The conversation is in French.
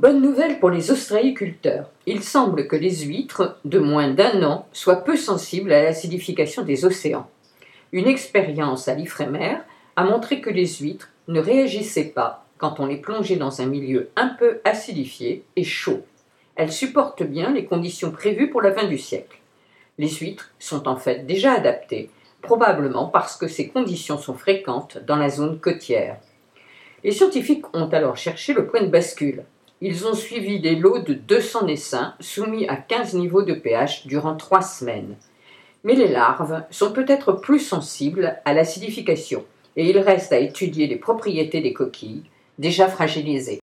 Bonne nouvelle pour les ostréiculteurs. Il semble que les huîtres de moins d'1 an soient peu sensibles à l'acidification des océans. Une expérience à l'Ifremer a montré que les huîtres ne réagissaient pas quand on les plongeait dans un milieu un peu acidifié et chaud. Elles supportent bien les conditions prévues pour la fin du siècle. Les huîtres sont en fait déjà adaptées, probablement parce que ces conditions sont fréquentes dans la zone côtière. Les scientifiques ont alors cherché le point de bascule. Ils ont suivi des lots de 200 naissins soumis à 15 niveaux de pH durant 3 semaines. Mais les larves sont peut-être plus sensibles à l'acidification et il reste à étudier les propriétés des coquilles déjà fragilisées.